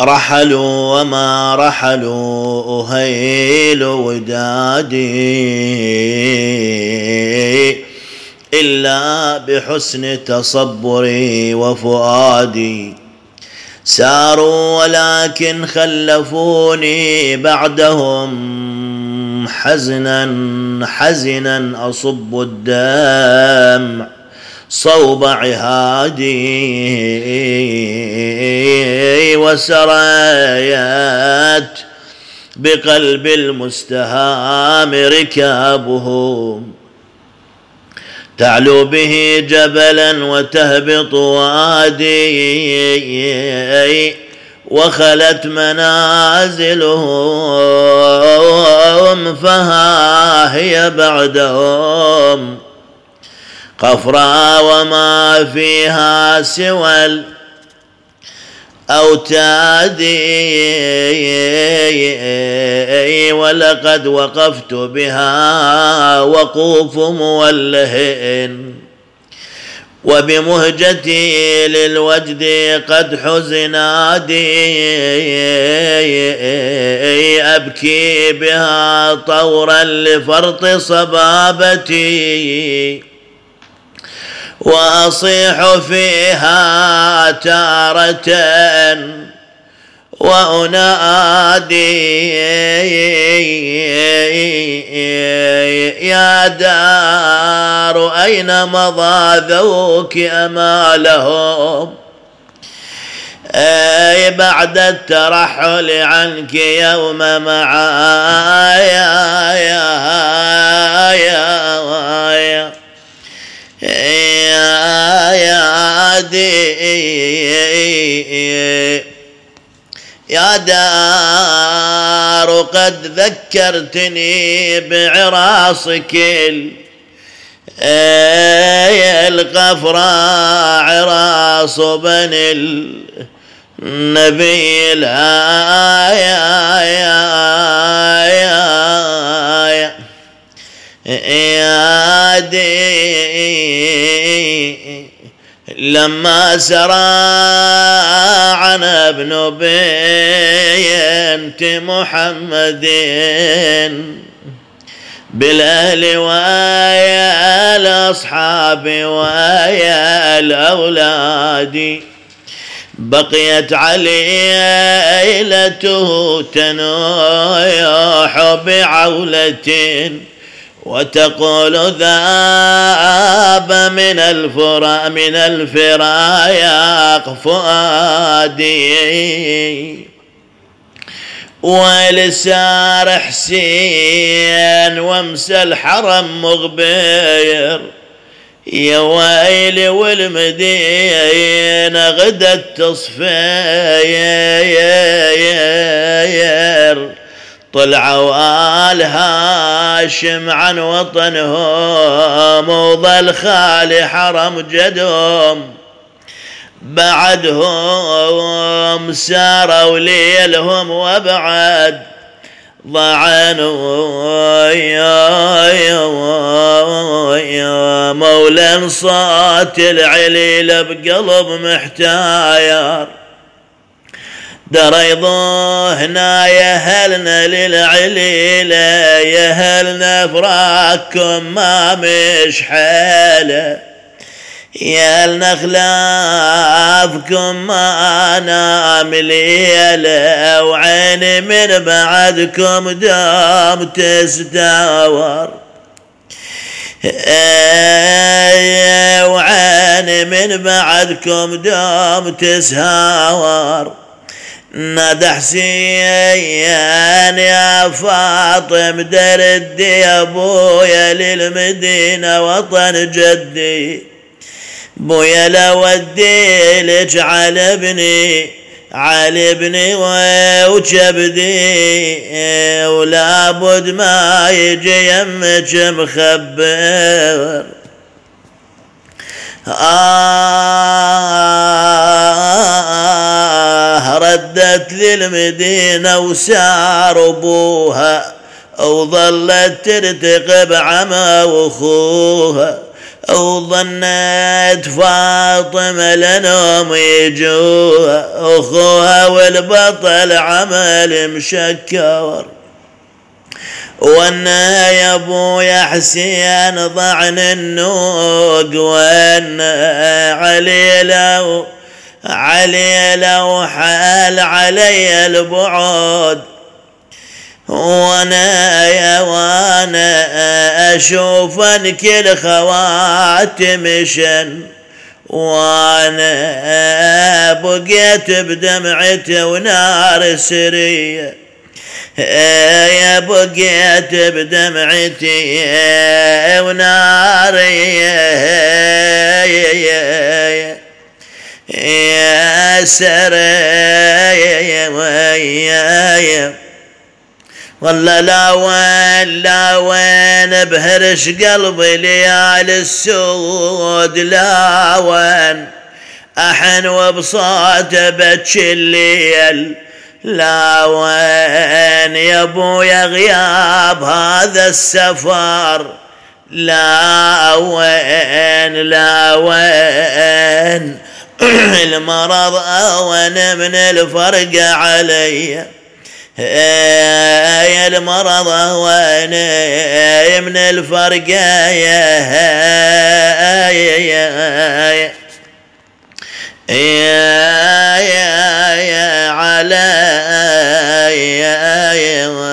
رحلوا وما رحلوا أهيل ودادي إلا بحسن تصبري وفؤادي. ساروا ولكن خلفوني بعدهم حزنا أصب الدمع صوب عهادي. وسريت بقلب المستهام ركابهم تعلو به جبلا وتهبط وادي. وخلت منازلهم فها هي بعدهم قفرا وما فيها سوى الأوتاد. ولقد وقفت بها وقوف موله وبمهجتي للوجد قد حزنادي. أبكي بها طورا لفرط صبابتي وأصيح فيها تارة وأنادي يا دار أين مضى ذوك أمالهم بعد الترحل عنك يوم معايا يا دار قد ذكرتني بعراصك القفراء عراص بني النبي يا دي لما سراعنا ابن بنت محمد بالأهل ويا الأصحاب ويا الأولاد بقيت عليلته تنوح بعولة وتقول ذاب من الفرايق فؤادي. ولسار حسين وامسى الحرم مغبير يا ويلي والمدينة غدت تصفير. طلعوا آل هاشم عن وطنهم وظل خالي حرم جدهم بعدهم ساروا ليلهم وبعد ضعنوا يا مولا صوت العليل بقلب محتاير. دريضوا هنا يا هلنا للعليلة يا هلنا فراقكم ما مش حاله يا هلنا خلافكم ما نام ليلة وعيني من بعدكم دام تستاور وعيني من بعدكم دام تسهاور. نادى حسين يا فاطم دردي يا ابويا للمدينة وطن جدي بويا لودي لك على ابني وكبدي ولا بد ما يجي يمك مخبر. ردت للمدينة وسار ابوها وظلت ترتقب عمى واخوها وظنت فاطمة لنوم يجوها أخوها والبطل عمل مشكور، وانا يا ابويا حسين ضعن النوق، وانا علي لو حال علي البعد، وانا اشوفن كل خواتم شن، وانا بقيت بدمعته ونار سريه، يا بقيت بدمعتي وناري يا سري، والله لا وين بهرش قلبي ليالي السود، لا وين أحن وبصوت بكي الليل، لا وين يا ابويا غياب هذا السفر، لا وين المرض أون من الفرق علي، يا المرض أون من الفرق يا علي